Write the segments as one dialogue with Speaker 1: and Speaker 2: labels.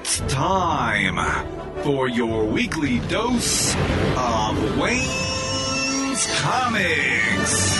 Speaker 1: It's time for your weekly dose of Wayne's Comics.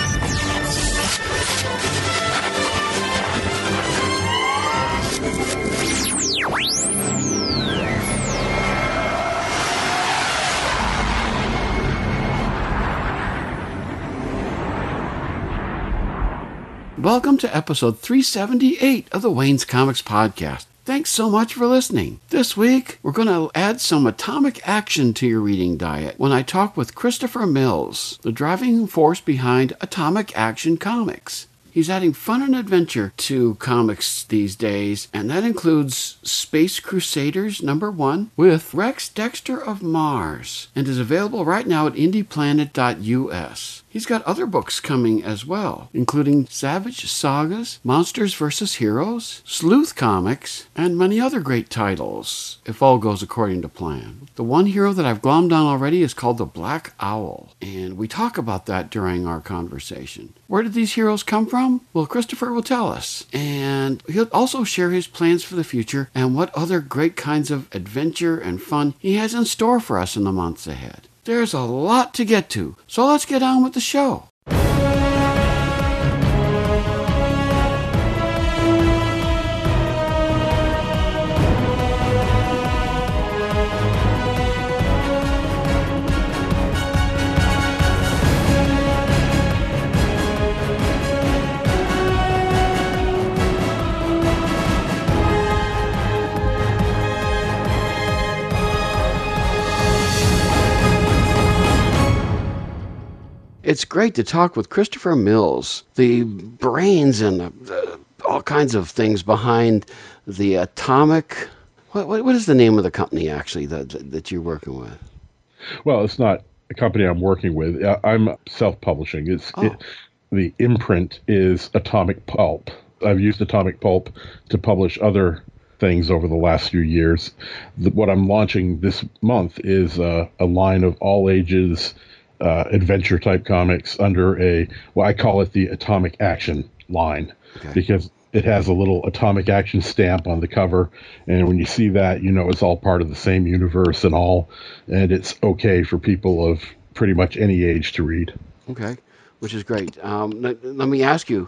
Speaker 2: Welcome to episode 378 of the Wayne's Comics Podcast. Thanks so much for listening. This week, we're going to add some atomic action to your reading diet when I talk with Christopher Mills, the driving force behind Atomic Action Comics. He's adding fun and adventure to comics these days, and that includes Space Crusaders #1 with Rex Dexter of Mars, and is available right now at indieplanet.us. He's got other books coming as well, including Savage Sagas, Monsters vs. Heroes, Sleuth Comics, and many other great titles, if all goes according to plan. The one hero that I've glommed on already is called the Black Owl, and we talk about that during our conversation. Where did these heroes come from? Well, Christopher will tell us, and he'll also share his plans for the future and what other great kinds of adventure and fun he has in store for us in the months ahead. There's a lot to get to, so let's get on with the show. It's great to talk with Christopher Mills, the brains and all kinds of things behind the Atomic... What is the name of the company, actually, that you're working with?
Speaker 3: Well, it's not a company I'm working with. I'm self-publishing. The imprint is Atomic Pulp. I've used Atomic Pulp to publish other things over the last few years. What I'm launching this month is a line of all ages adventure type comics under I call it the Atomic Action line, because it has a little Atomic Action stamp on the cover, and when you see that, you know it's all part of the same universe and it's okay for people of pretty much any age to read. Okay, which is great. Let me ask you,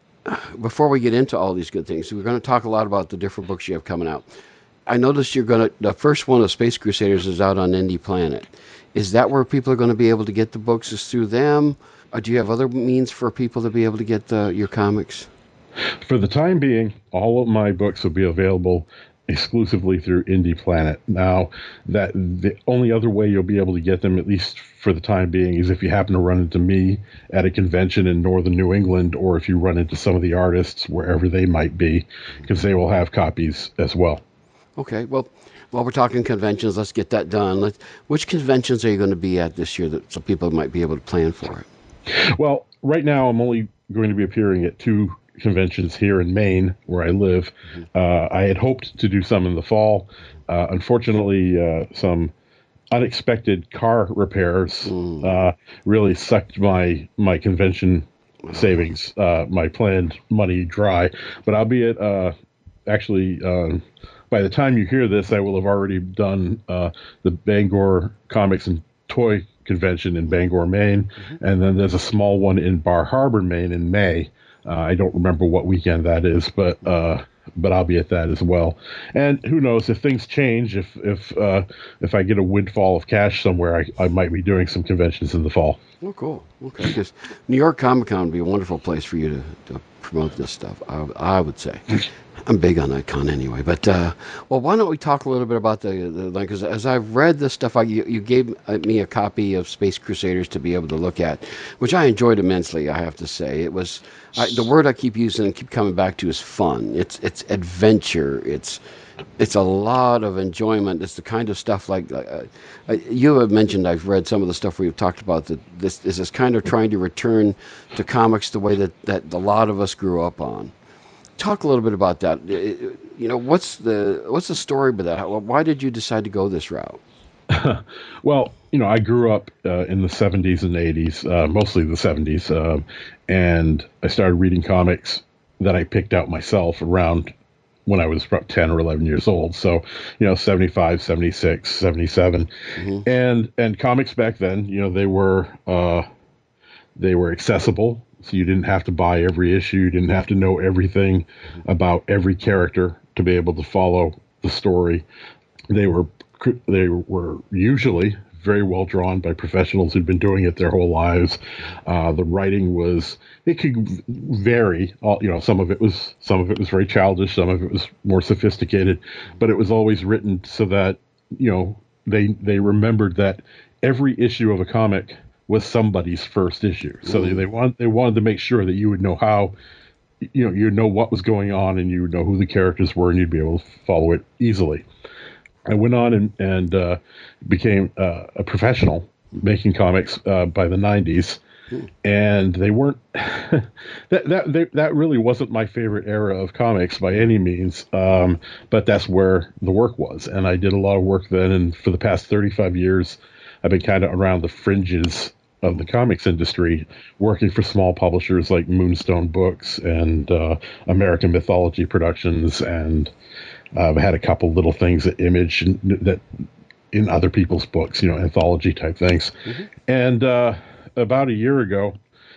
Speaker 3: before we get into all these good things, we're going to talk a lot about the different books you have coming out. I noticed the first one of Space Crusaders is out on Indie Planet. Is that where people are going to be able to get the books, is through them? Or do you have other means for people to be able to get your comics? For the time being, all of my books will be available exclusively through Indie Planet. Now, that the only other way you'll be able to get them, at least for the time being, is if you happen to run into me at a convention in northern New England, or if you run into some of the artists wherever they might be, because they will have copies as well. Okay, well, while we're talking conventions, let's get that done. Which conventions are you going to be at this year so people might be able to plan for it? Well, right now I'm only going to be appearing at 2 conventions here in Maine, where I live. I had hoped to do some in the fall. Unfortunately, some unexpected car repairs really sucked my convention savings, my planned money dry. But I'll be at by the time you hear this, I will have already done the Bangor Comics and Toy Convention in Bangor, Maine, and then there's a small one in Bar Harbor, Maine in May. I don't remember what weekend that is, but I'll be at that as well. And who knows, if things change, if I get a windfall of cash somewhere, I might be doing some conventions in the fall. Oh, cool. Okay, because New York Comic Con would be a wonderful place for you to promote this stuff, I would say. I'm big on that con anyway. But, well, why don't we talk a little bit about because as I've read this stuff, you gave me a copy of Space Crusaders to be able to look at, which I enjoyed immensely, I have to say. It was, the word I keep using and keep coming back to is fun. It's adventure. It's a lot of enjoyment. It's the kind of stuff like you have mentioned. I've read some of the stuff we've talked about. That this is kind of trying to return to comics the way that a lot of us grew up on. Talk a little bit about that. What's the story behind that? Why did you decide to go this route? Well, I grew up in the 70s and 80s, mostly the 70s, and I started reading comics that I picked out myself around when I was about 10 or 11 years old. So, 75, 76, 77. And comics back then, they were accessible. So you didn't have to buy every issue. You didn't have to know everything about every character to be able to follow the story. They were usually very well drawn by professionals who'd been doing it their whole lives. The writing it could vary. Some of it was very childish, some of it was more sophisticated, but it was always written so that they remembered that every issue of a comic was somebody's first issue. So they wanted to make sure that you would know how, you'd know what was going on, and you would know who the characters were, and you'd be able to follow it easily. I went on and became a professional making comics by the 90s, and they weren't that really wasn't my favorite era of comics by any means, but that's where the work was, and I did a lot of work then. And for the past 35 years, I've been kind of around the fringes of the comics industry, working for small publishers like Moonstone Books and American Mythology Productions, and I've had a couple little things at Image that in other people's books, anthology type things. And about a year ago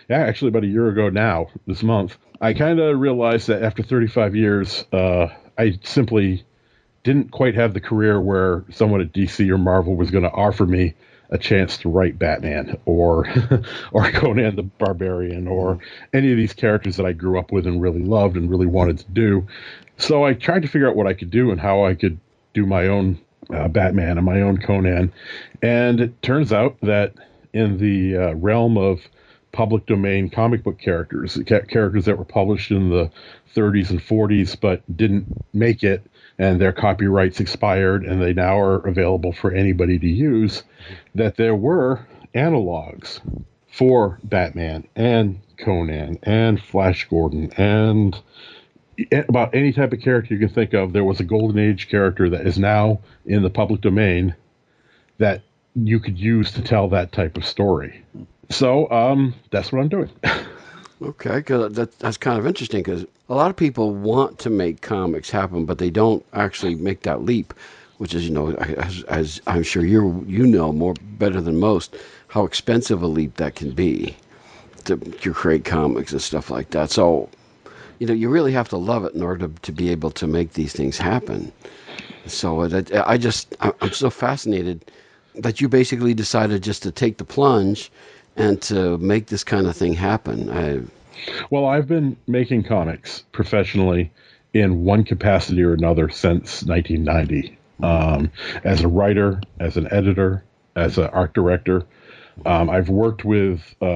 Speaker 3: now, this month, I kind of realized that after 35 years, I simply didn't quite have the career where someone at DC or Marvel was going to offer me a chance to write Batman or Conan the Barbarian or any of these characters that I grew up with and really loved and really wanted to do. So I tried to figure out what I could do and how I could do my own Batman and my own Conan. And it turns out that in the realm of public domain comic book characters that were published in the 30s and 40s but didn't make it, and their copyrights expired and they now are available for anybody to use, that there were analogs for Batman and Conan and Flash Gordon and about any type of character you can think of. There was a Golden Age character that is now in the public domain that you could use to tell that type of story. So that's what I'm doing.
Speaker 2: Okay, because that's kind of interesting, because a lot of people want to make comics happen, but they don't actually make that leap, which is, as I'm sure you know more better than most, how expensive a leap that can be to create comics and stuff like that. So, you really have to love it in order to be able to make these things happen. So I'm so fascinated that you basically decided just to take the plunge and to make this kind of thing happen.
Speaker 3: Well, I've been making comics professionally in one capacity or another since 1990. As a writer, as an editor, as an art director. I've worked with,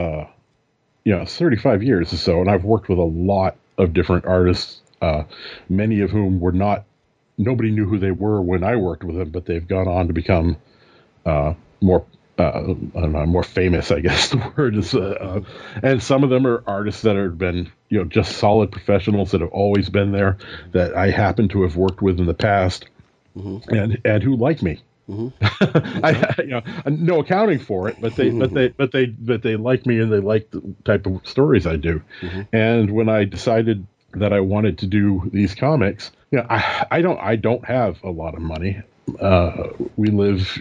Speaker 3: 35 years or so, and I've worked with a lot of different artists, many of whom nobody knew who they were when I worked with them, but they've gone on to become more famous, I guess the word is. And some of them are artists that have been, just solid professionals that have always been there, that I happen to have worked with in the past, and who like me. I no accounting for it, but they like me, and they like the type of stories I do. And when I decided that I wanted to do these comics, I don't have a lot of money. We live,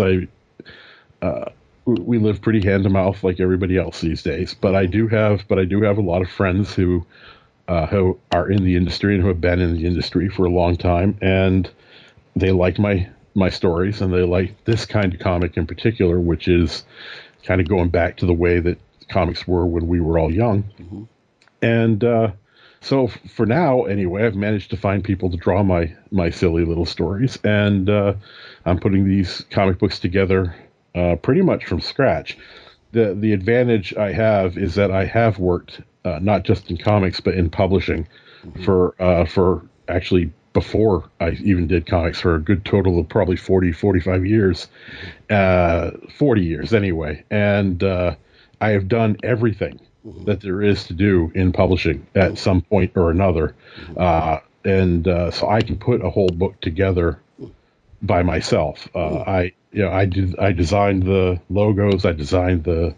Speaker 3: we live pretty hand to mouth like everybody else these days. But I do have a lot of friends who are in the industry and who have been in the industry for a long time, and they like my stories, and they like this kind of comic in particular, which is kind of going back to the way that comics were when we were all young. And so for now, anyway, I've managed to find people to draw my silly little stories, and I'm putting these comic books together pretty much from scratch. The advantage I have is that I have worked not just in comics but in publishing for actually before I even did comics, for a good total of probably 45 years, 40 years anyway. And I have done everything that there is to do in publishing at some point or another. So I can put a whole book together by myself. I designed the logos. I designed the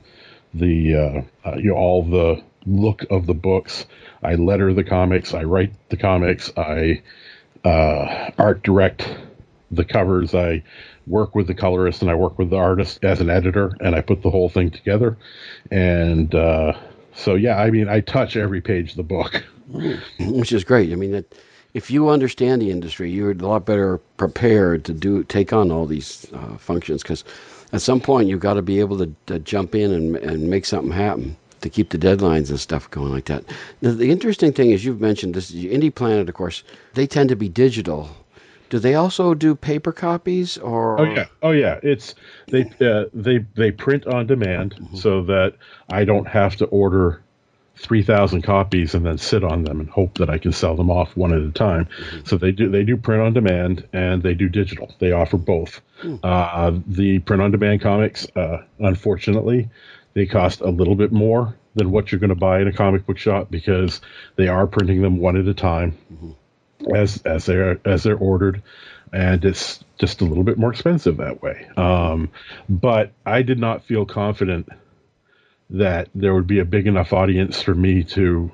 Speaker 3: all the look of the books. I letter the comics. I write the comics. I art direct the covers. I work with the colorist and I work with the artist as an editor, and I put the whole thing together. And so, yeah, I mean, I touch every page of the book.
Speaker 2: Which is great. I mean, that if you understand the industry, you're a lot better prepared to take on all these functions, because at some point you've got to be able to jump in and make something happen to keep the deadlines and stuff going like that. Now, the interesting thing is, you've mentioned this, Indie Planet, of course, they tend to be digital. Do they also do paper copies, or?
Speaker 3: Oh yeah. It's they print on demand, so that I don't have to order 3,000 copies and then sit on them and hope that I can sell them off one at a time. So they do print on demand, and they do digital. They offer both. The print on demand comics, unfortunately, they cost a little bit more than what you're going to buy in a comic book shop, because they are printing them one at a time as they're ordered, and it's just a little bit more expensive that way. But I did not feel confident that there would be a big enough audience for me to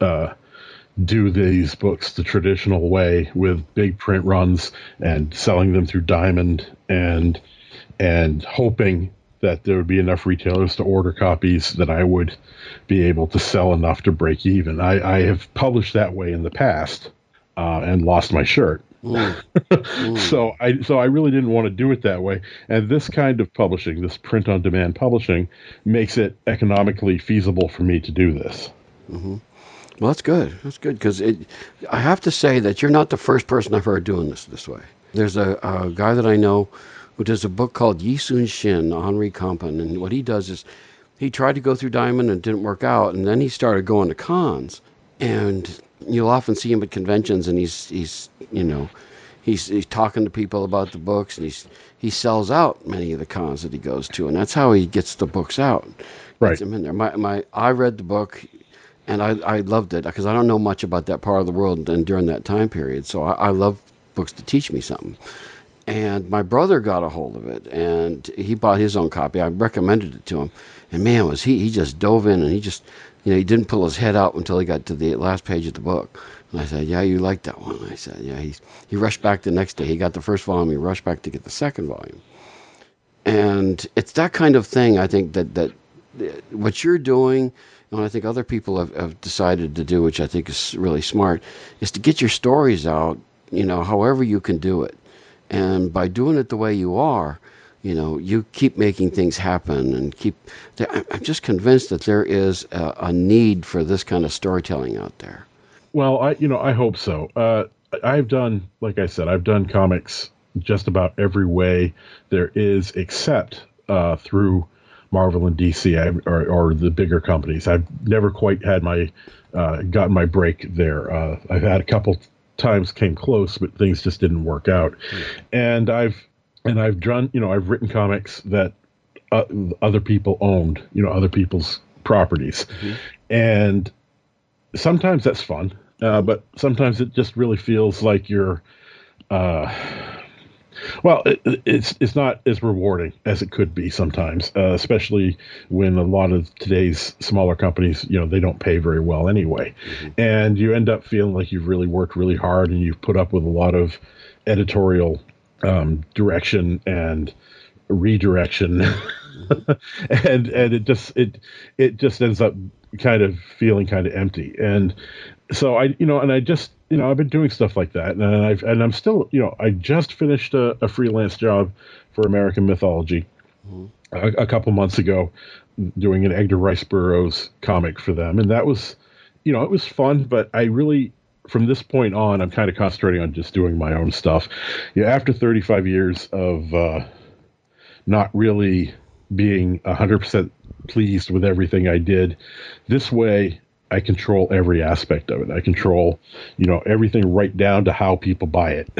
Speaker 3: do these books the traditional way, with big print runs and selling them through Diamond, and hoping that there would be enough retailers to order copies that I would be able to sell enough to break even. I have published that way in the past and lost my shirt. So I really didn't want to do it that way. And this kind of publishing, this print on demand publishing, makes it economically feasible for me to do this.
Speaker 2: Well, that's good. That's good, because I have to say that you're not the first person I've heard doing this way. There's a guy that I know who does a book called Yi Sun Shin, Henri Campan, and what he does is he tried to go through Diamond and it didn't work out, and then he started going to cons, and you'll often see him at conventions, and he's talking to people about the books, and he sells out many of the cons that he goes to, and that's how he gets the books out.
Speaker 3: Right.
Speaker 2: Gets them in there. I read the book, and I loved it, because I don't know much about that part of the world and during that time period, so I love books to teach me something. And my brother got a hold of it, and he bought his own copy. I recommended it to him, and man, was he just dove in, and he just, he didn't pull his head out until he got to the last page of the book. And I said, yeah, you like that one? I said, yeah. He rushed back the next day. He got the first volume. He rushed back to get the second volume. And it's that kind of thing, I think, that what you're doing, and I think other people have decided to do, which I think is really smart, is to get your stories out, however you can do it. And by doing it the way you are, you keep making things happen, and I'm just convinced that there is a need for this kind of storytelling out there.
Speaker 3: Well, I hope so. I've done, like I said, I've done comics just about every way there is, except through Marvel and DC or the bigger companies. I've never quite had gotten my break there. I've had a couple times came close, but things just didn't work out. And I've done, I've written comics that other people owned, other people's properties. And sometimes that's fun, but sometimes it just really feels like you're, it's not as rewarding as it could be sometimes, especially when a lot of today's smaller companies, they don't pay very well anyway. And you end up feeling like you've really worked really hard, and you've put up with a lot of editorial direction and redirection. and it just ends up kind of feeling kind of empty. And so I've been doing stuff like that, and I'm still, I just finished a freelance job for American Mythology a couple months ago, doing an Edgar Rice Burroughs comic for them, and that was, it was fun. But I really, from this point on, I'm kind of concentrating on just doing my own stuff. After 35 years of not really being 100% pleased with everything I did, this way I control every aspect of it. I control, everything right down to how people buy it.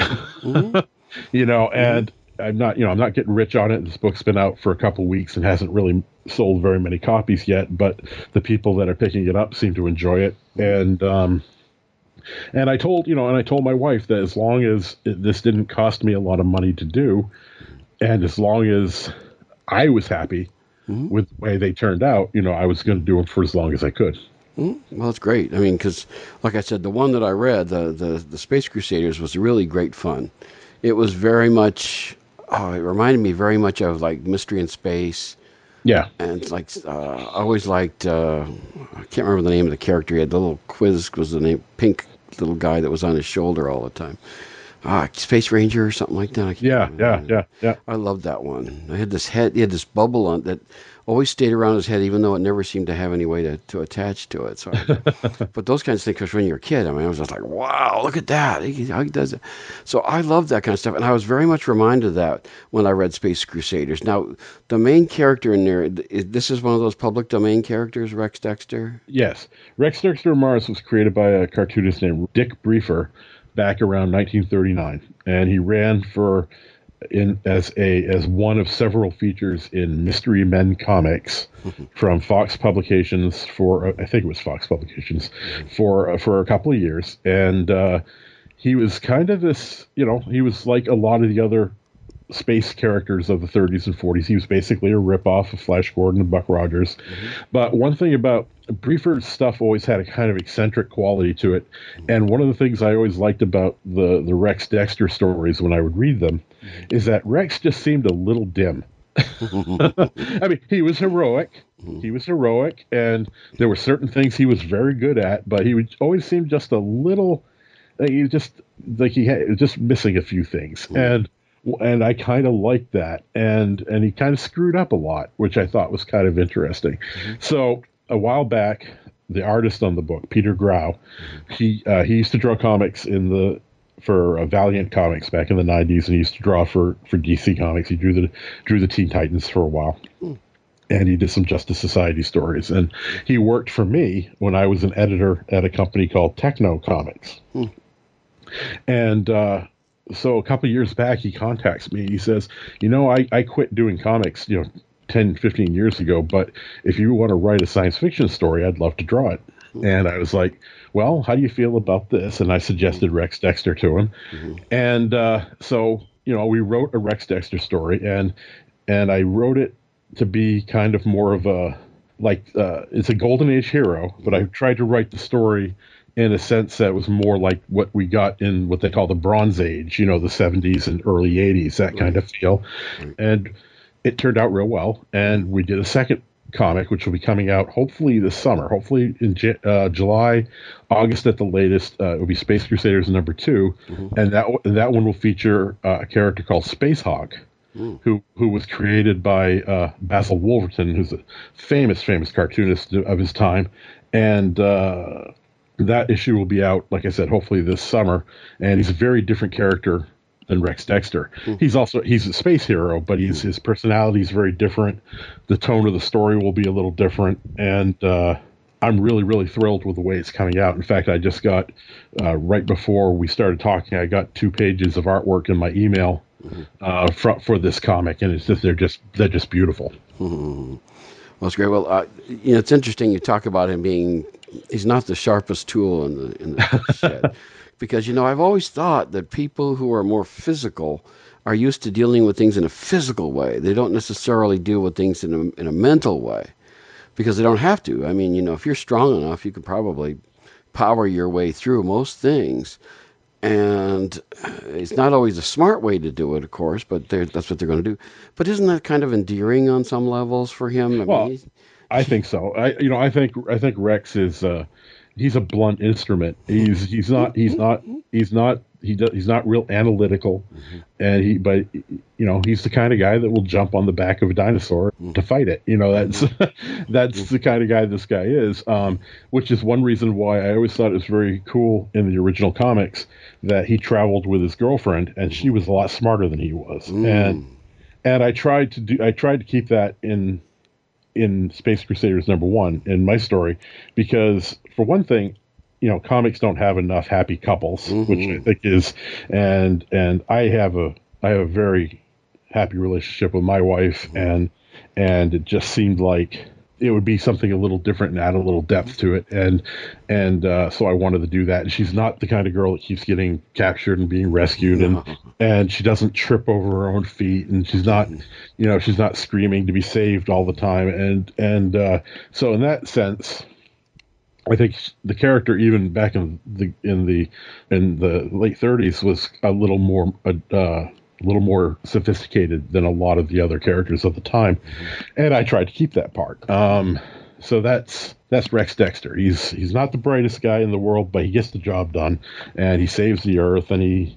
Speaker 3: And I'm not getting rich on it. This book's been out for a couple weeks and hasn't really sold very many copies yet, but the people that are picking it up seem to enjoy it. And I told my wife that as long as this didn't cost me a lot of money to do, and as long as I was happy with the way they turned out, I was going to do them for as long as I could.
Speaker 2: Well, it's great. I mean, because, like I said, the one that I read, the Space Crusaders, was really great fun. It was very much, it reminded me very much of like Mystery in Space.
Speaker 3: Yeah.
Speaker 2: And like, I always liked, I can't remember the name of the character. He had the little quiz, was the name, pink little guy that was on his shoulder all the time. Space Ranger or something like that.
Speaker 3: Yeah.
Speaker 2: I loved that one. I had this head, he had this bubble on that always stayed around his head, even though it never seemed to have any way to attach to it. So, but those kinds of things, because when you're a kid, I mean, I was just like, wow, look at that. How he does it. So I love that kind of stuff. And I was very much reminded of that when I read Space Crusaders. Now, the main character in there, this is one of those public domain characters, Rex Dexter?
Speaker 3: Yes. Rex Dexter Mars was created by a cartoonist named Dick Briefer back around 1939. And he ran as one of several features in Mystery Men comics from Fox Publications I think it was Fox Publications for a couple of years, and he was kind of this, he was like a lot of the other space characters of the 30s and 40s. He was basically a ripoff of Flash Gordon and Buck Rogers. But one thing about Briefer's stuff always had a kind of eccentric quality to it. And one of the things I always liked about the Rex Dexter stories when I would read them is that Rex just seemed a little dim. I mean, he was heroic. He was heroic, and there were certain things he was very good at, but he would always seem just a little, he was just missing a few things. And I kind of liked that, and he kind of screwed up a lot, which I thought was kind of interesting. So a while back, the artist on the book, Peter Grau, he used to draw comics for Valiant Comics back in the 90s, and he used to draw for DC Comics. He drew the Teen Titans for a while, and he did some Justice Society stories. And he worked for me when I was an editor at a company called Techno Comics. And so a couple of years back, he contacts me. He says, I quit doing comics, 10, 15 years ago, but if you want to write a science fiction story, I'd love to draw it. And I was like, well, how do you feel about this? And I suggested Rex Dexter to him. And so, we wrote a Rex Dexter story, and I wrote it to be kind of more of a, it's a Golden Age hero, but I tried to write the story in a sense that was more like what we got in what they call the Bronze Age, the 70s and early 80s, that kind of feel. And it turned out real well. And we did a second comic, which will be coming out hopefully this summer, hopefully in July, August at the latest. It will be Space Crusaders #2. And that one will feature a character called Space Hawk, who was created by Basil Wolverton, who's a famous cartoonist of his time. And that issue will be out, like I said, hopefully this summer. And he's a very different character than Rex Dexter. He's a space hero, but his personality is very different. The tone of the story will be a little different. And I'm really, really thrilled with the way it's coming out. In fact, I just got, right before we started talking, I got 2 pages of artwork in my email for this comic. And it's just, they're just beautiful.
Speaker 2: Well, it's great. Well, it's interesting you talk about him being, he's not the sharpest tool in the shed. Because, I've always thought that people who are more physical are used to dealing with things in a physical way. They don't necessarily deal with things in a mental way because they don't have to. I mean, if you're strong enough, you can probably power your way through most things. And it's not always a smart way to do it, of course, but that's what they're going to do. But isn't that kind of endearing on some levels for him?
Speaker 3: I think so. I think Rex is he's a blunt instrument. He's not real analytical, and he's the kind of guy that will jump on the back of a dinosaur to fight it. That's the kind of guy this guy is. Which is one reason why I always thought it was very cool in the original comics that he traveled with his girlfriend, and she was a lot smarter than he was, and I tried to keep that in Space Crusaders #1 in my story, because for one thing, comics don't have enough happy couples, which I think is, and I have a very happy relationship with my wife, and it just seemed like it would be something a little different and add a little depth to it, and so I wanted to do that. And she's not the kind of girl that keeps getting captured and being rescued, and she doesn't trip over her own feet, and she's not screaming to be saved all the time, and so in that sense, I think the character, even back in the late 30s, was a little more sophisticated than a lot of the other characters of the time, and I tried to keep that part. So that's Rex Dexter. He's not the brightest guy in the world, but he gets the job done, and he saves the Earth, and he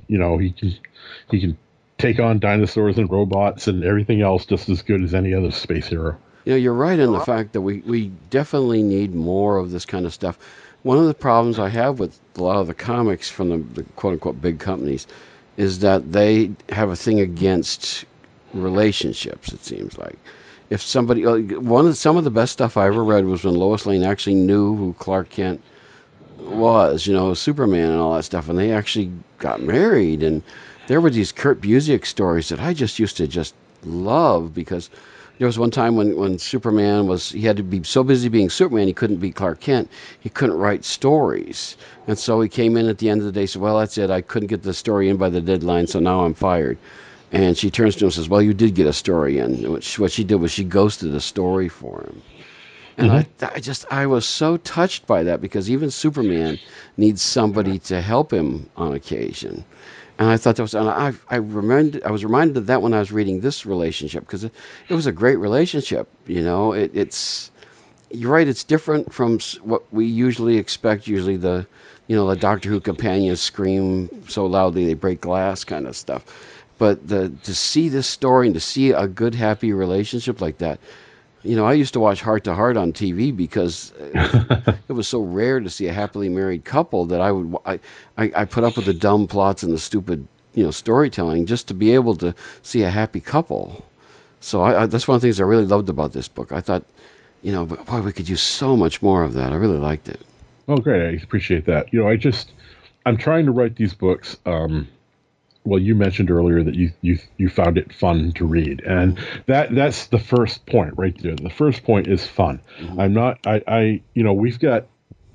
Speaker 3: can take on dinosaurs and robots and everything else just as good as any other space hero.
Speaker 2: You're right in the fact that we definitely need more of this kind of stuff. One of the problems I have with a lot of the comics from the quote-unquote big companies is that they have a thing against relationships, it seems like. If somebody, some of the best stuff I ever read was when Lois Lane actually knew who Clark Kent was, Superman and all that stuff, and they actually got married. And there were these Kurt Busiek stories that I just used to just love, because there was one time when Superman he had to be so busy being Superman, he couldn't be Clark Kent. He couldn't write stories. And so he came in at the end of the day and said, well, that's it. I couldn't get the story in by the deadline, so now I'm fired. And she turns to him and says, well, you did get a story in. And what she did was she ghosted a story for him. And I was so touched by that, because even Superman needs somebody to help him on occasion. And I thought that was, and I was reminded of that when I was reading this relationship, because it was a great relationship. It's you're right. It's different from what we usually expect. Usually the Doctor Who companions scream so loudly they break glass kind of stuff. But to see this story and to see a good, happy relationship like that, I used to watch Heart to Heart on TV because it was so rare to see a happily married couple that I put up with the dumb plots and the stupid, storytelling just to be able to see a happy couple. So that's one of the things I really loved about this book. I thought, but boy, we could use so much more of that. I really liked it.
Speaker 3: Oh, great. I appreciate that. I'm trying to write these books. Well, you mentioned earlier that you found it fun to read, and that's the first point right there. The first point is fun. We've got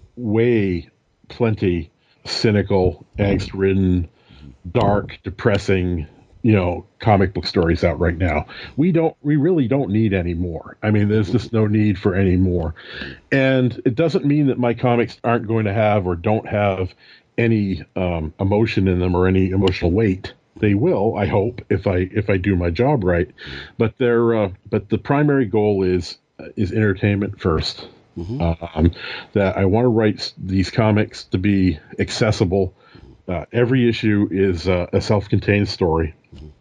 Speaker 3: plenty cynical, angst-ridden, dark, depressing, comic book stories out right now. We really don't need any more. I mean, there's just no need for any more. And it doesn't mean that my comics aren't going to have or don't have any emotion in them or any emotional weight. They will, I hope, if I do my job right. But the primary goal is entertainment first. That I want to write these comics to be accessible. Every issue is a self-contained story.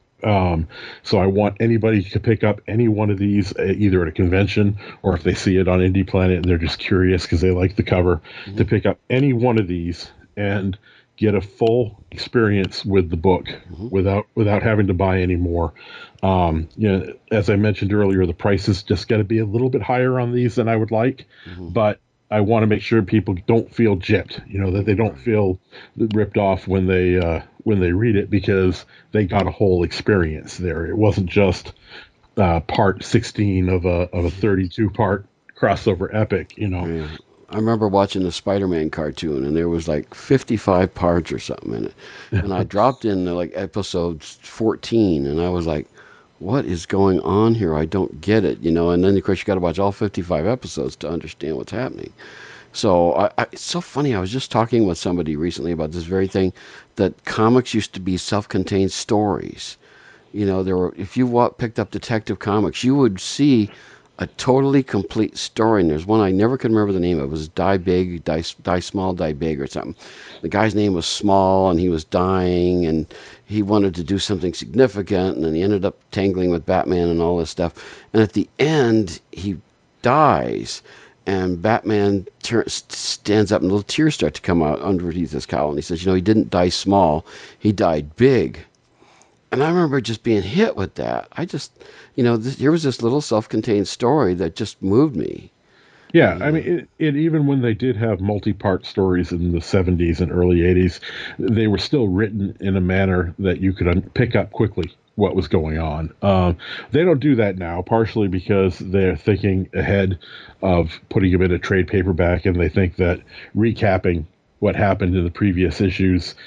Speaker 3: So I want anybody to pick up any one of these, either at a convention or if they see it on Indie Planet and they're just curious because they like the cover, to pick up any one of these and get a full experience with the book without having to buy any more. As I mentioned earlier, the prices just got to be a little bit higher on these than I would like, but I want to make sure people don't feel gypped, that they don't feel ripped off when they read it, because they got a whole experience there. It wasn't just part 16 of a 32-part crossover epic,
Speaker 2: Yeah. I remember watching the Spider-Man cartoon, and there was like 55 parts or something in it. And I dropped in like episode 14, and I was like, what is going on here? I don't get it, And then, of course, you got to watch all 55 episodes to understand what's happening. So it's so funny. I was just talking with somebody recently about this very thing, that comics used to be self-contained stories. If you picked up Detective Comics, you would see a totally complete story. And there's one I never could remember the name of. It was Die Big, Die Small, Die Big or something. The guy's name was Small, and he was dying, and he wanted to do something significant, and then he ended up tangling with Batman and all this stuff. And at the end, he dies, and Batman stands up, and little tears start to come out underneath his cowl, and he says, he didn't die small, he died big. And I remember just being hit with that. I just, here was this little self-contained story that just moved me.
Speaker 3: Yeah, I mean, it even when they did have multi-part stories in the 70s and early 80s, they were still written in a manner that you could pick up quickly what was going on. They don't do that now, partially because they're thinking ahead of putting them in a trade paperback, and they think that recapping what happened in the previous issues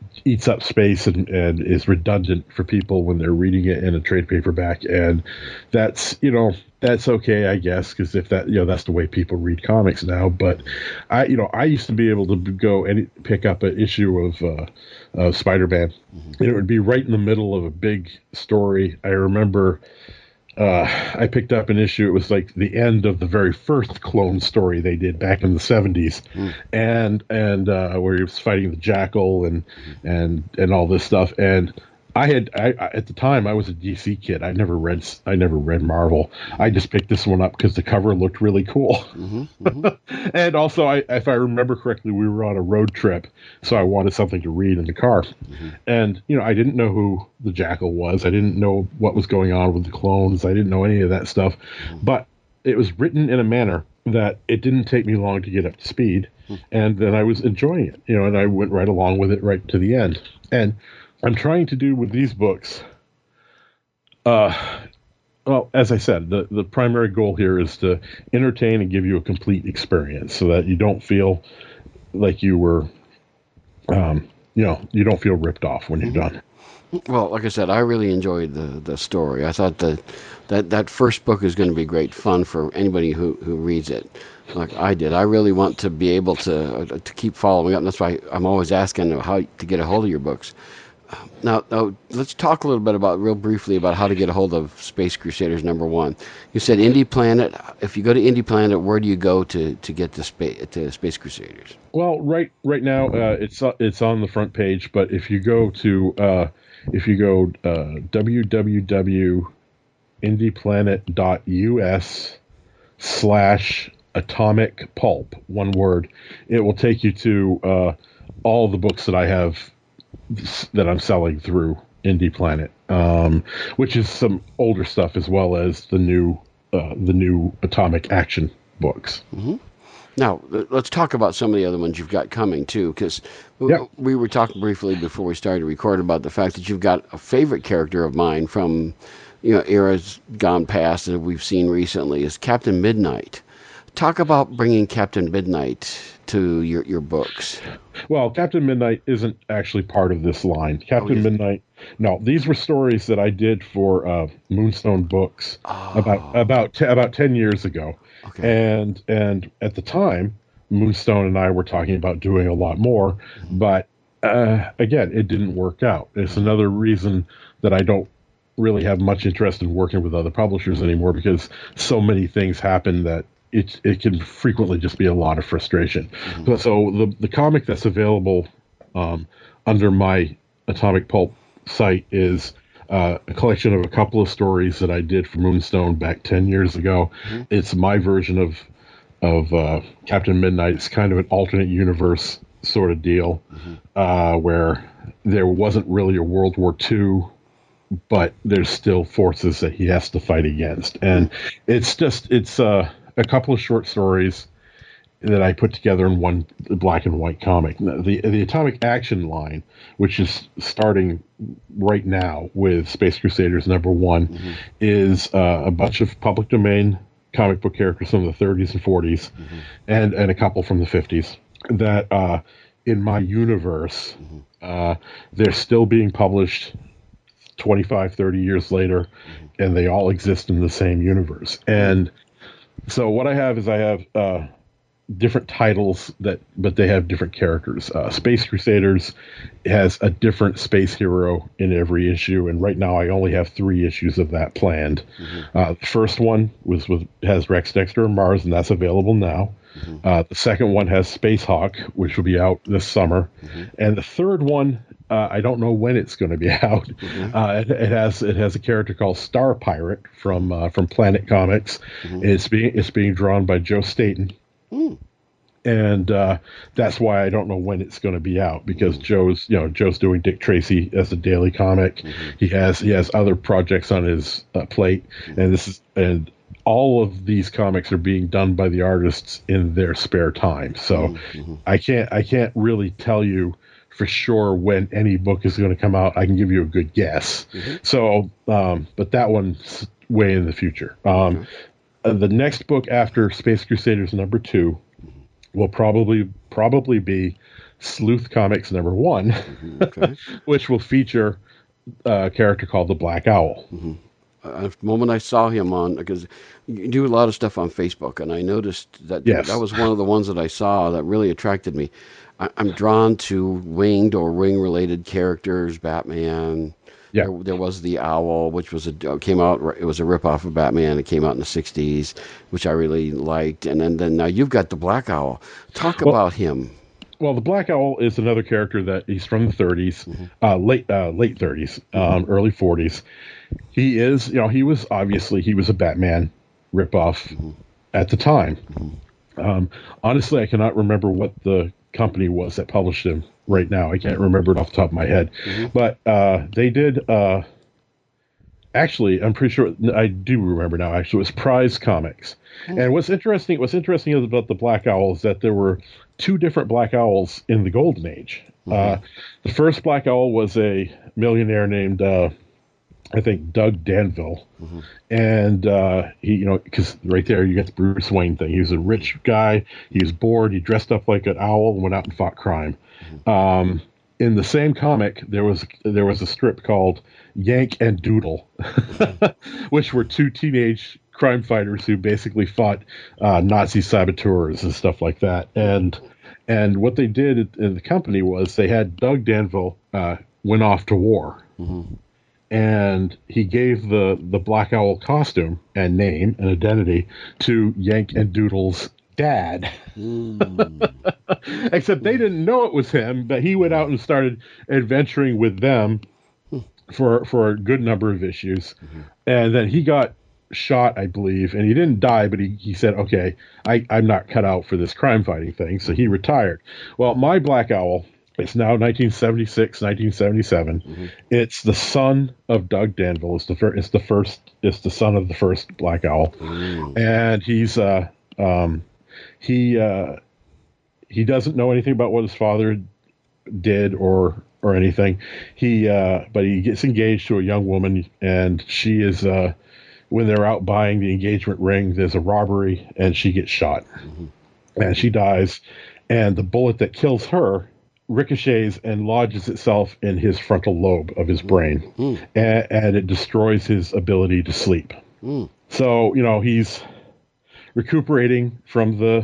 Speaker 3: eats up space and is redundant for people when they're reading it in a trade paperback. And that's, that's okay, I guess, because if that, that's the way people read comics now. But I used to be able to go and pick up an issue of Spider-Man. And it would be right in the middle of a big story. I remember I picked up an issue. It was like the end of the very first clone story they did back in the 70s, and where he was fighting the Jackal and all this stuff. And I at the time I was a DC kid. I never read Marvel. I just picked this one up because the cover looked really cool. And also, if I remember correctly, we were on a road trip, so I wanted something to read in the car. And I didn't know who the Jackal was. I didn't know what was going on with the clones. I didn't know any of that stuff. But it was written in a manner that it didn't take me long to get up to speed, and then I was enjoying it. And I went right along with it right to the end. And I'm trying to do with these books, well, as I said, the primary goal here is to entertain and give you a complete experience so that you don't feel like you were, you don't feel ripped off when you're done.
Speaker 2: Well, like I said, I really enjoyed the story. I thought that first book is going to be great fun for anybody who reads it, like I did. I really want to be able to keep following up, and that's why I'm always asking how to get a hold of your books. Now, let's talk a little bit real briefly about how to get a hold of Space Crusaders #1. You said Indie Planet. If you go to Indie Planet, where do you go to get to Space Crusaders?
Speaker 3: Well, right now it's on the front page, but if you go to www.indieplanet.us/atomic pulp, one word, it will take you to all the books that I have that I'm selling through Indie Planet, which is some older stuff as well as the new Atomic Action books.
Speaker 2: Now, let's talk about some of the other ones you've got coming, too, because we were talking briefly before we started recording about the fact that you've got a favorite character of mine from eras gone past that we've seen recently is Captain Midnight. Talk about bringing Captain Midnight to your books.
Speaker 3: Well, Captain Midnight isn't actually part of this line. Captain Midnight, no, these were stories that I did for Moonstone Books about 10 years ago. Okay. And at the time, Moonstone and I were talking about doing a lot more, but again, it didn't work out. It's another reason that I don't really have much interest in working with other publishers anymore, because so many things happen that it can frequently just be a lot of frustration. So the comic that's available under my Atomic Pulp site is a collection of a couple of stories that I did for Moonstone back 10 years ago. It's my version of Captain Midnight. It's kind of an alternate universe sort of deal, where there wasn't really a World War II, but there's still forces that he has to fight against. And it's a couple of short stories that I put together in one black and white comic. The Atomic Action line, which is starting right now with Space Crusaders #1, is a bunch of public domain comic book characters from the 30s and 40s, and a couple from the 50s that in my universe, they're still being published 25, 30 years later, and they all exist in the same universe. And so what I have is different titles but they have different characters. Space Crusaders has a different space hero in every issue, and right now I only have 3 issues of that planned. The first one has Rex Dexter on Mars, and that's available now. The second one has Space Hawk, which will be out this summer, and the third one, I don't know when it's going to be out. It has a character called Star Pirate from Planet Comics. It's being drawn by Joe Staton, and that's why I don't know when it's going to be out, because Joe's doing Dick Tracy as a daily comic. He has other projects on his plate, and all of these comics are being done by the artists in their spare time. So I can't really tell you for sure when any book is going to come out. I can give you a good guess. So, but that one's way in the future. The next book after Space Crusaders #2 will probably be Sleuth Comics #1,
Speaker 2: Okay.
Speaker 3: which will feature a character called the Black Owl.
Speaker 2: The moment I saw him on, because you do a lot of stuff on Facebook, and I noticed that
Speaker 3: Yes.
Speaker 2: that was one of the ones that I saw that really attracted me. I'm drawn to winged or ring-related characters, Batman.
Speaker 3: Yeah.
Speaker 2: There was the Owl, which was came out. It was a ripoff of Batman. It came out in the '60s, which I really liked. And then now you've got the Black Owl. Talk about him.
Speaker 3: Well, the Black Owl is another character that he's from the 30s, late 30s, early 40s. He is, he was a Batman ripoff at the time. Honestly, I cannot remember what the company was that published him right now. I can't remember it off the top of my head. But they did. Actually, I'm pretty sure I do remember now. Actually, it was Prize Comics. And what's interesting about the Black Owl is that there were two different Black Owls in the Golden Age. The first Black Owl was a millionaire named, I think, Doug Danville. And he, because right there you get the Bruce Wayne thing. He was a rich guy. He was bored. He dressed up like an owl and went out and fought crime. In the same comic, there was a strip called Yank and Doodle, which were two teenage crime fighters who basically fought Nazi saboteurs and stuff like that. And what they did in the company was they had Doug Danville went off to war. And he gave the Black Owl costume and name and identity to Yank and Doodle's dad. Except they didn't know it was him, but he went out and started adventuring with them for a good number of issues. And then he got shot, I believe, and he didn't die, but he said, okay, I'm not cut out for this crime fighting thing, so he retired. Well, my Black Owl, it's now 1976, 1977. It's the son of Doug Danville. It's the son of the first Black Owl. And he's he doesn't know anything about what his father did or anything. But he gets engaged to a young woman, and she is when they're out buying the engagement ring, there's a robbery, and she gets shot, and she dies, and the bullet that kills her ricochets and lodges itself in his frontal lobe of his brain, and it destroys his ability to sleep. So he's recuperating from the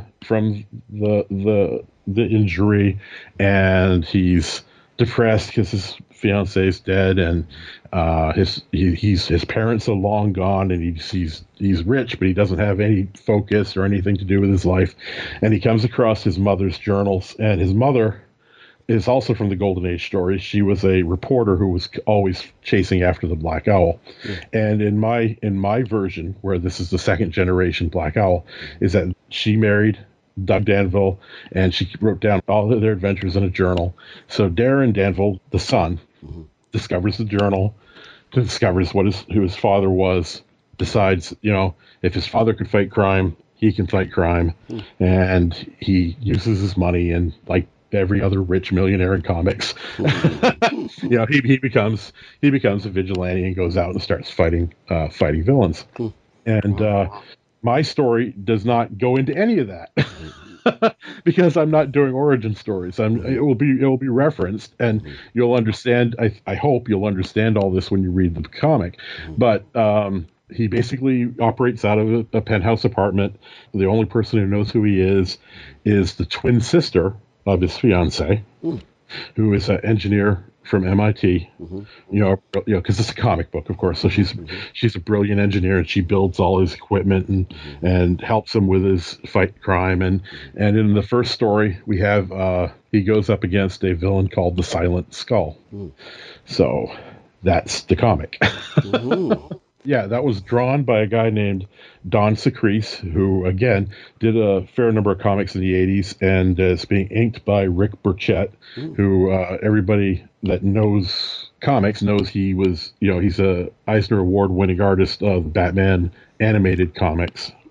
Speaker 3: injury, and he's depressed because his fiance is dead, and his parents are long gone, and he's rich, but he doesn't have any focus or anything to do with his life. And he comes across his mother's journals, and his mother is also from the Golden Age stories. She was a reporter who was always chasing after the Black Owl. And in my version, where this is the second generation Black Owl, is that she married Doug Danville, and she wrote down all of their adventures in a journal. So Darren Danville, the son, discovers the journal, discovers who his father was, decides, if his father could fight crime, he can fight crime, and he uses his money, and like every other rich millionaire in comics, he becomes a vigilante and goes out and starts fighting villains. And my story does not go into any of that because I'm not doing origin stories. It will be referenced, and you'll understand. I hope you'll understand all this when you read the comic. But he basically operates out of a penthouse apartment. The only person who knows who he is the twin sister of his fiance, who is an engineer from MIT, because it's a comic book, of course. So she's a brilliant engineer, and she builds all his equipment and helps him with his fight crime. And in the first story, we have he goes up against a villain called the Silent Skull. So that's the comic. Yeah, that was drawn by a guy named Don Secrece, who, again, did a fair number of comics in the 80s, and is being inked by Rick Burchett, who everybody that knows comics knows he's a Eisner Award-winning artist of Batman animated comics.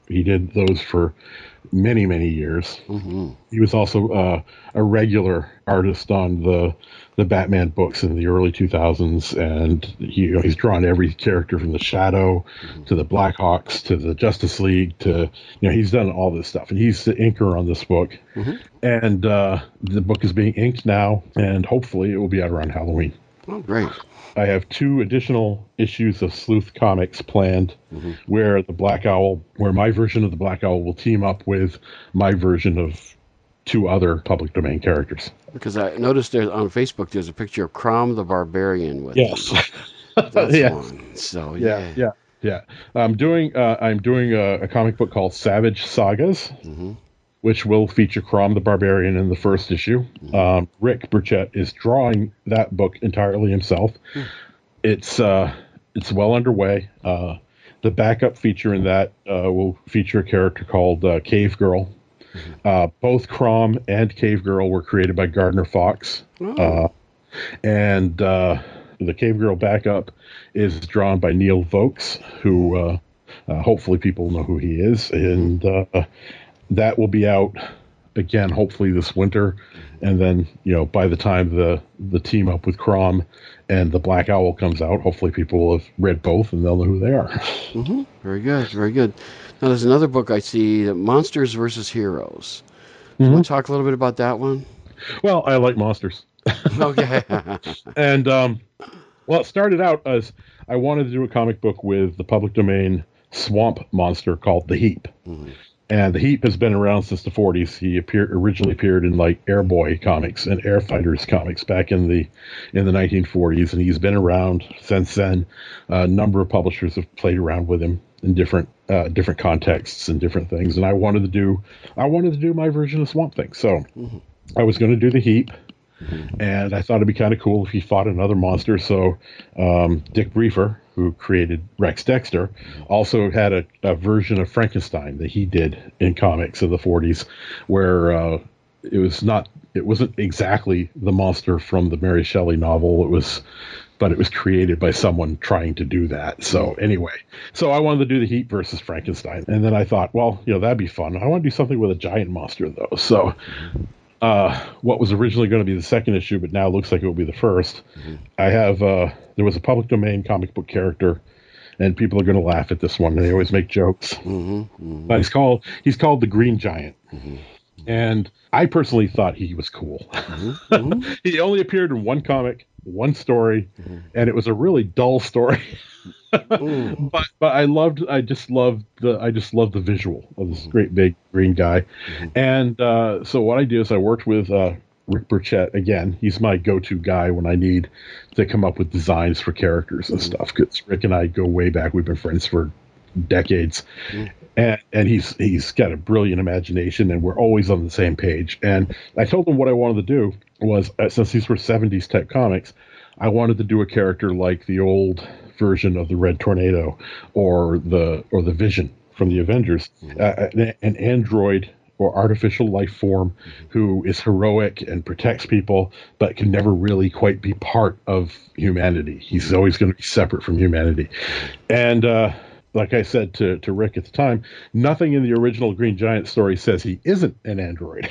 Speaker 3: He did those for many, many years. Mm-hmm. He was also a regular artist on the Batman books in the early 2000s, and he's drawn every character from the Shadow to the Blackhawks to the Justice League to he's done all this stuff, and he's the inker on this book. And the book is being inked now, and hopefully it will be out around Halloween.
Speaker 2: Oh, great.
Speaker 3: I have 2 additional issues of Sleuth Comics planned, where my version of the Black Owl will team up with my version of 2 other public domain characters.
Speaker 2: Because I noticed there on Facebook there's a picture of Crom the Barbarian with
Speaker 3: yes.
Speaker 2: That's
Speaker 3: yes.
Speaker 2: one. So
Speaker 3: yeah. I'm doing a comic book called Savage Sagas, which will feature Crom the Barbarian in the first issue. Rick Burchett is drawing that book entirely himself. It's well underway. The backup feature in that will feature a character called Cave Girl. Both Crom and Cave Girl were created by Gardner Fox. And the Cave Girl backup is drawn by Neil Vokes, who hopefully people know who he is. And that will be out again, hopefully this winter. And then, by the time the team up with Crom and the Black Owl comes out, hopefully people will have read both and they'll know who they are.
Speaker 2: Very good. Very good. Now, there's another book I see, Monsters versus Heroes. Do you want to talk a little bit about that one?
Speaker 3: Well, I like monsters.
Speaker 2: Okay.
Speaker 3: And, it started out as I wanted to do a comic book with the public domain swamp monster called the Heap. And the Heap has been around since the 40s. He originally appeared in like Airboy comics and Air Fighters comics back in the 1940s, and he's been around since then. A number of publishers have played around with him in different contexts and different things. And I wanted to do my version of Swamp Thing. So I was going to do the Heap. And I thought it'd be kind of cool if he fought another monster. So Dick Briefer, who created Rex Dexter, also had a version of Frankenstein that he did in comics of the 40s, where it wasn't exactly the monster from the Mary Shelley novel. But it was created by someone trying to do that. So anyway, I wanted to do the Heat versus Frankenstein. And then I thought, well, that'd be fun. I want to do something with a giant monster though. So what was originally going to be the second issue, but now looks like it will be the first. I have there was a public domain comic book character, and people are going to laugh at this one. They always make jokes. But he's called the Green Giant, and I personally thought he was cool. He only appeared in one comic, one story, and it was a really dull story. but I just loved the visual of this great big green guy. And so what I do is I worked with Rick Burchett again. He's my go-to guy when I need to come up with designs for characters and stuff, because Rick and I go way back. We've been friends for decades. And he's got a brilliant imagination, and we're always on the same page. And I told him what I wanted to do was, since these were 70s type comics, I wanted to do a character like the old version of the Red Tornado or the Vision from the Avengers, an android or artificial life form who is heroic and protects people, but can never really quite be part of humanity. He's always going to be separate from humanity. And like I said to Rick at the time, nothing in the original Green Giant story says he isn't an android.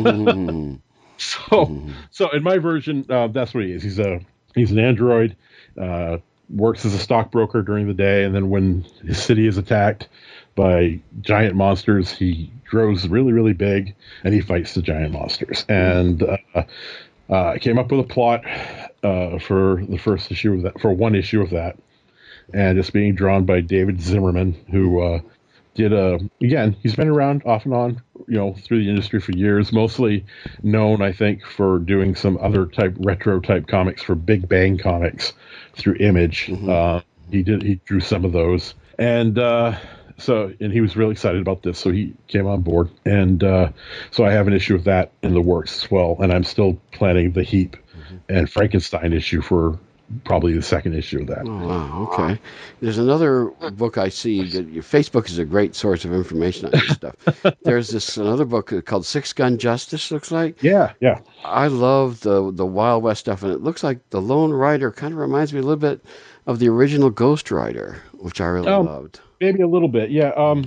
Speaker 3: So in my version, that's what he is. He's an android, works as a stockbroker during the day, and then when his city is attacked by giant monsters, he grows really, really big, and he fights the giant monsters. And I came up with a plot for the first issue of that, for one issue of that, and it's being drawn by David Zimmerman, who again, he's been around off and on, through the industry for years, mostly known, I think, for doing some other retro type comics for Big Bang Comics through Image. He drew some of those. And he was really excited about this, so he came on board. And so I have an issue of that in the works as well. And I'm still planning the Heap and Frankenstein issue for probably the second issue of that.
Speaker 2: Oh, wow. Okay. There's another book I see. Your Facebook is a great source of information on this stuff. There's another book called Six Gun Justice, looks like.
Speaker 3: Yeah.
Speaker 2: I love the Wild West stuff, and it looks like the Lone Rider kind of reminds me a little bit of the original Ghost Rider, which I really loved.
Speaker 3: Maybe a little bit, yeah.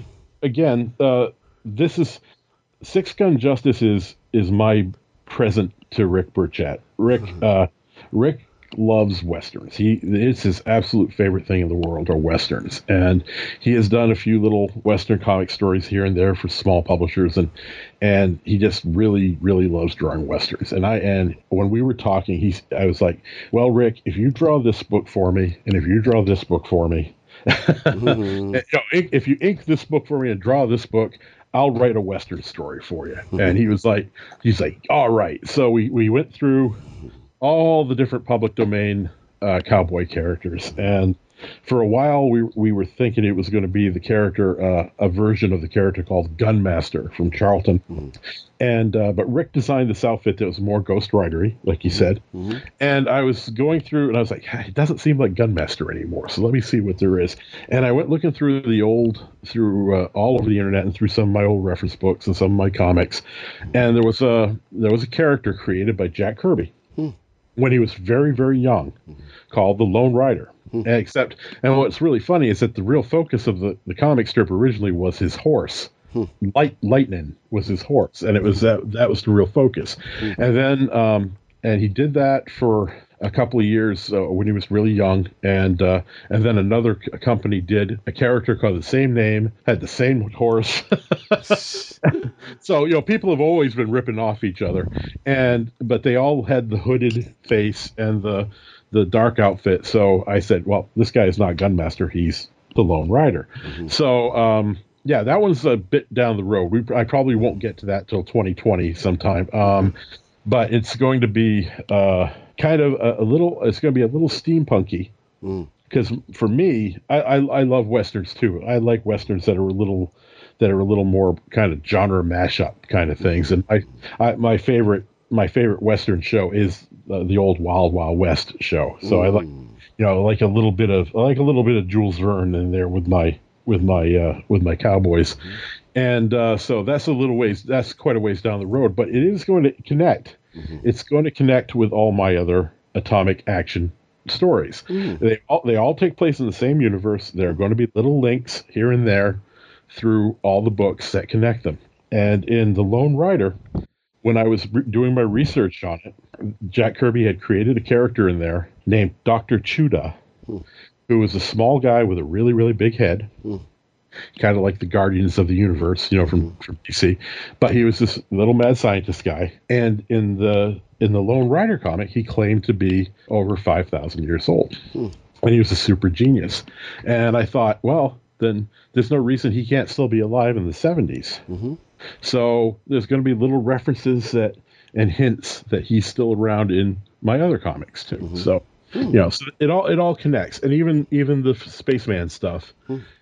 Speaker 3: again, this is Six Gun Justice is my present to Rick Burchett. Rick loves westerns. It's his absolute favorite thing in the world are westerns, and he has done a few little western comic stories here and there for small publishers, and he just really loves drawing westerns. And when we were talking, I was like, well, Rick, if you draw this book for me, and if you draw this book for me, if you ink this book for me and draw this book, I'll write a western story for you. And he's like, all right. So we went through all the different public domain cowboy characters, and for a while we were thinking it was going to be the character, a version of the character called Gunmaster from Charlton, and but Rick designed this outfit that was more Ghost Rider-y, like you said, and I was going through and I was like, it doesn't seem like Gunmaster anymore, so let me see what there is. And I went looking through all over the internet and through some of my old reference books and some of my comics, and there was a character created by Jack Kirby when he was very, very young, called the Lone Rider. And what's really funny is that the real focus of the comic strip originally was his horse. Lightning was his horse, and it was that was the real focus. And then and he did that for a couple of years when he was really young, and then another company did a character called the same name, had the same horse. So people have always been ripping off each other, but they all had the hooded face and the dark outfit. So I said, well, this guy is not Gunmaster, he's the Lone Rider. So yeah, that one's a bit down the road. I probably won't get to that till 2020 sometime. But it's going to be kind of it's going to be a little steampunky, because for me, I love westerns too. I like westerns that are a little more kind of genre mashup kind of things. And my favorite western show is the old Wild Wild West show. So I like a little bit of Jules Verne in there with my cowboys. And so that's that's quite a ways down the road, but it is going to connect. It's going to connect with all my other atomic action stories. They all take place in the same universe. There are going to be little links here and there through all the books that connect them. And in The Lone Rider, when I was doing my research on it, Jack Kirby had created a character in there named Dr. Chuda, who was a small guy with a really, really big head. Kind of like the Guardians of the Universe, from DC. But he was this little mad scientist guy. And in the Lone Rider comic, he claimed to be over 5,000 years old. And he was a super genius. And I thought, well, then there's no reason he can't still be alive in the 70s. So there's going to be little references and hints that he's still around in my other comics too. So, so it all connects. And even the Spaceman stuff,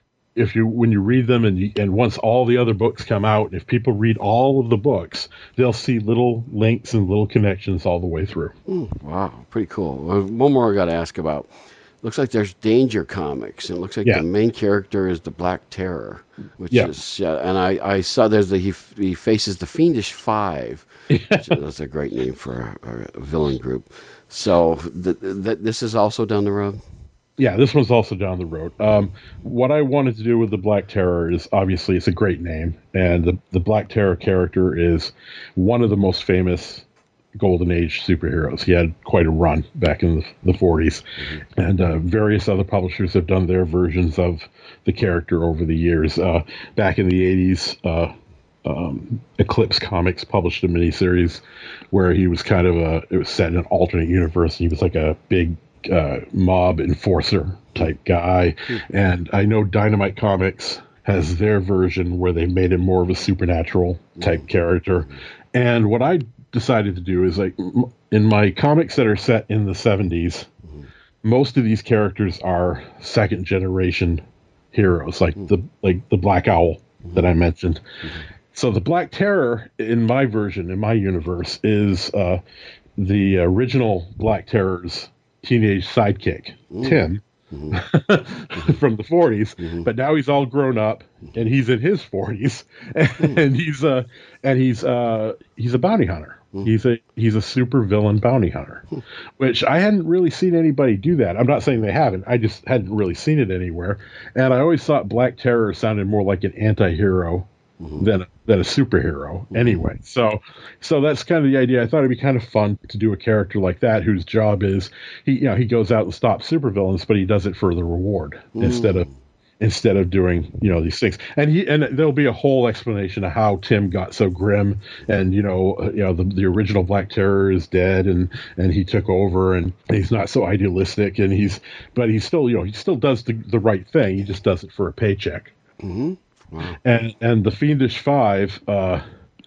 Speaker 3: when you read them and once all the other books come out, if people read all of the books, they'll see little links and little connections all the way through.
Speaker 2: Wow, pretty cool. One more I got to ask about. Looks like there's Danger Comics, and it looks like the main character is the Black Terror, which is and I saw he faces the Fiendish Five. That's a great name for a villain group. So this is also down the road.
Speaker 3: Yeah, this one's also down the road. What I wanted to do with the Black Terror is, obviously, it's a great name, and the Black Terror character is one of the most famous Golden Age superheroes. He had quite a run back in the 40s, and various other publishers have done their versions of the character over the years. Back in the 80s, Eclipse Comics published a miniseries where he was it was set in an alternate universe, and he was like a big mob enforcer type guy. And I know Dynamite Comics has their version where they made him more of a supernatural type character. And what I decided to do is, like, in my comics that are set in the 70s, most of these characters are second generation heroes, like the Black Owl that I mentioned. So the Black Terror in my version, in my universe, is the original Black Terror's teenage sidekick, Tim, from the 40s, but now he's all grown up and he's in his 40s, and he's a bounty hunter. He's a super villain bounty hunter, which I hadn't really seen anybody do that. I'm not saying they haven't. I just hadn't really seen it anywhere. And I always thought Black Terror sounded more like an anti-hero than a superhero anyway. So that's kind of the idea. I thought it'd be kind of fun to do a character like that whose job is he goes out and stops supervillains, but he does it for the reward instead of doing these things. And there'll be a whole explanation of how Tim got so grim, and the original Black Terror is dead, and he took over, and he's not so idealistic, and he still does the right thing. He just does it for a paycheck.
Speaker 2: Mm-hmm. Wow.
Speaker 3: And the Fiendish Five, there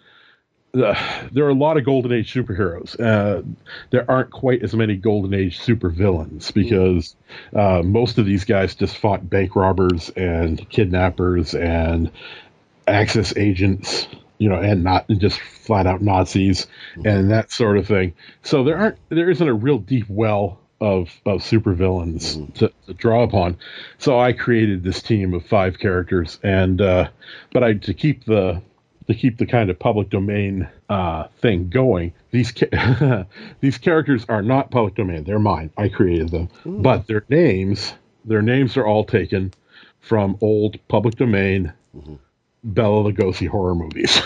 Speaker 3: are a lot of Golden Age superheroes. There aren't quite as many Golden Age supervillains because most of these guys just fought bank robbers and kidnappers and Axis agents, and not just flat out Nazis and that sort of thing. So there isn't a real deep well of supervillains to draw upon. So I created this team of 5 characters, and to keep the kind of public domain thing going, these characters are not public domain. They're mine. I created them. But their names are all taken from old public domain Bela Lugosi horror movies.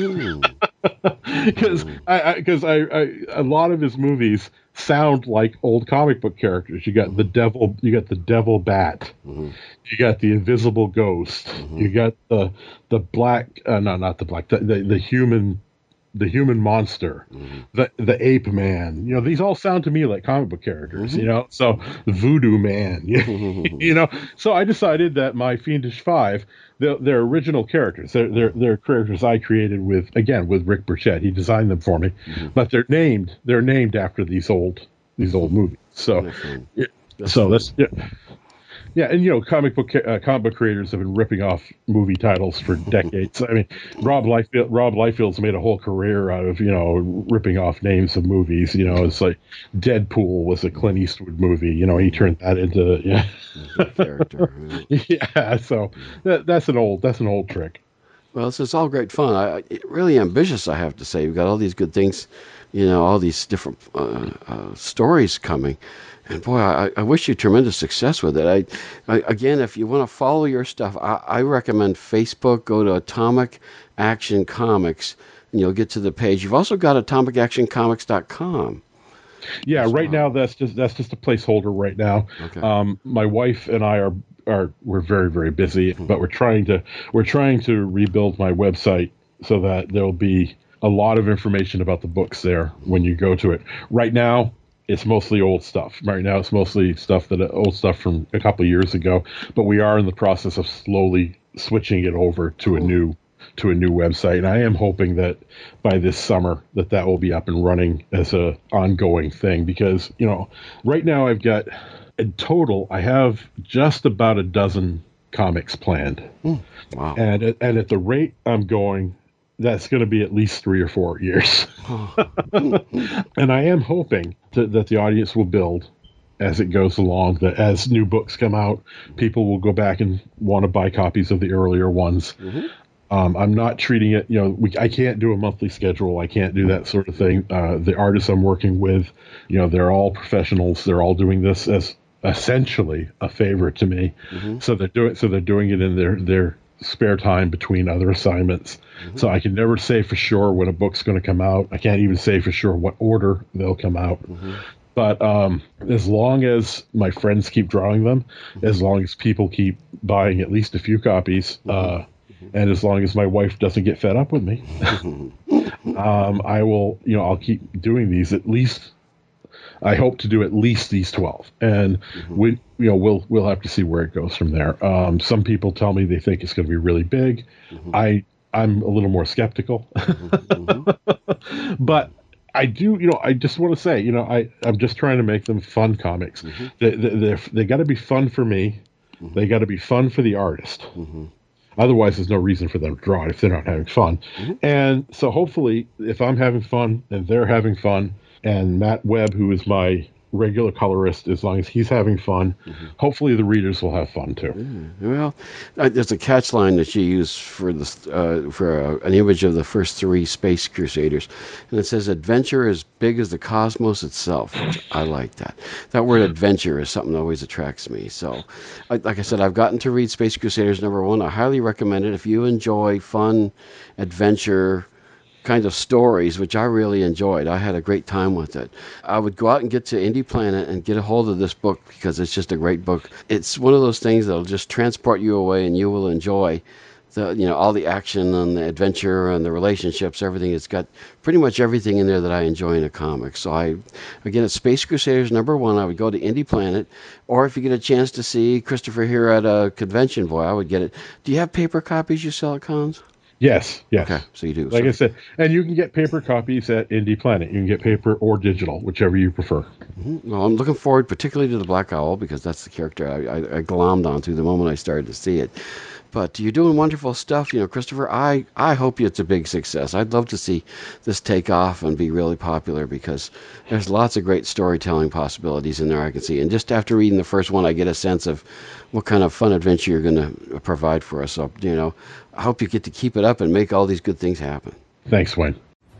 Speaker 3: Because a lot of his movies sound like old comic book characters. You got the devil bat, you got the invisible ghost, you got the black not the black, the human monster, the ape man. These all sound to me like comic book characters. So the voodoo man. So I decided that my Fiendish Five, they're original characters. They're characters I created with Rick Burchett. He designed them for me, but they're named after these old movies. So that's and comic book creators have been ripping off movie titles for decades. I mean, Rob Liefeld's made a whole career out of ripping off names of movies. It's like Deadpool was a Clint Eastwood movie. He turned that into
Speaker 2: character.
Speaker 3: Yeah, so that's an old trick.
Speaker 2: Well, it's all great fun. Really ambitious, I have to say. You've got all these good things, all these different stories coming. And boy, I wish you tremendous success with it. Again, if you want to follow your stuff, I recommend Facebook. Go to Atomic Action Comics, and you'll get to the page. You've also got AtomicActionComics.com.
Speaker 3: Yeah, right now that's just a placeholder right now. Okay. My wife and I we're very, very busy, but we're trying to rebuild my website so that there'll be a lot of information about the books there when you go to it. Right now, it's mostly old stuff. Right now, it's mostly old stuff from a couple of years ago. But we are in the process of slowly switching it over to a new website, and I am hoping that by this summer that will be up and running as a ongoing thing. Because right now I've got in total I have just about a dozen comics planned.
Speaker 2: Wow!
Speaker 3: And at the rate I'm going, that's going to be at least 3 or 4 years. And I am hoping that the audience will build as it goes along, that as new books come out, people will go back and want to buy copies of the earlier ones. I'm not treating it, I can't do a monthly schedule. I can't do that sort of thing. The artists I'm working with, they're all professionals. They're all doing this as essentially a favor to me. So they're doing it in their spare time between other assignments. So I can never say for sure when a book's going to come out. I can't even say for sure what order they'll come out. But as long as my friends keep drawing them, as long as people keep buying at least a few copies, and as long as my wife doesn't get fed up with me, I will, I'll keep doing these. At least I hope to do at least these 12, and we'll have to see where it goes from there. Some people tell me they think it's going to be really big. I'm a little more skeptical, but I do, I just want to say, I'm just trying to make them fun comics. They got to be fun for me. They got to be fun for the artist. Otherwise, there's no reason for them to draw it if they're not having fun. And so hopefully, if I'm having fun and they're having fun, and Matt Webb, who is my regular colorist, as long as he's having fun. Hopefully the readers will have fun too.
Speaker 2: Well, there's a catch line that you use for an image of the first 3 Space Crusaders, and it says adventure as big as the cosmos itself. Which I like that. That word adventure is something that always attracts me. So, like I said, I've gotten to read Space Crusaders #1. I highly recommend it if you enjoy fun adventure kind of stories, which I really enjoyed. I had a great time with it. I would go out and get to Indie Planet and get a hold of this book because it's just a great book. It's one of those things that'll just transport you away, and you will enjoy all the action and the adventure and the relationships, everything. It's got pretty much everything in there that I enjoy in a comic. So again, it's Space Crusaders #1. I would go to Indie Planet, or if you get a chance to see Christopher here at a convention, boy, I would get it. Do you have paper copies you sell at cons?
Speaker 3: Yes.
Speaker 2: Okay, so you do.
Speaker 3: Like I said, and you can get paper copies at Indie Planet. You can get paper or digital, whichever you prefer.
Speaker 2: Well, I'm looking forward particularly to the Black Owl because that's the character I glommed onto the moment I started to see it. But you're doing wonderful stuff, Christopher. I hope it's a big success. I'd love to see this take off and be really popular because there's lots of great storytelling possibilities in there I can see. And just after reading the first one, I get a sense of what kind of fun adventure you're going to provide for us. So, I hope you get to keep it up and make all these good things happen.
Speaker 3: Thanks, Wayne.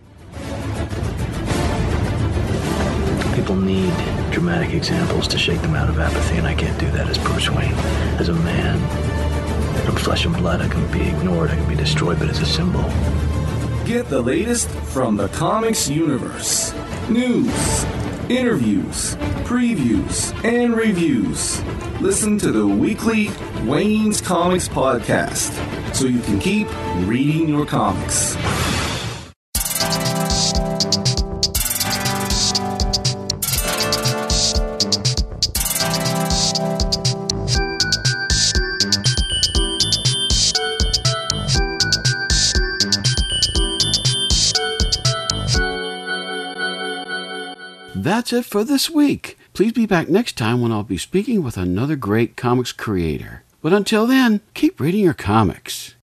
Speaker 4: People need dramatic examples to shake them out of apathy, and I can't do that as Bruce Wayne. As a man, I'm flesh and blood. I can be ignored, I can be destroyed, but as a symbol.
Speaker 1: Get the latest from the comics universe. News, interviews, previews, and reviews. Listen to the weekly Wayne's Comics podcast so you can keep reading your comics.
Speaker 2: That's it for this week. Please be back next time when I'll be speaking with another great comics creator. But until then, keep reading your comics.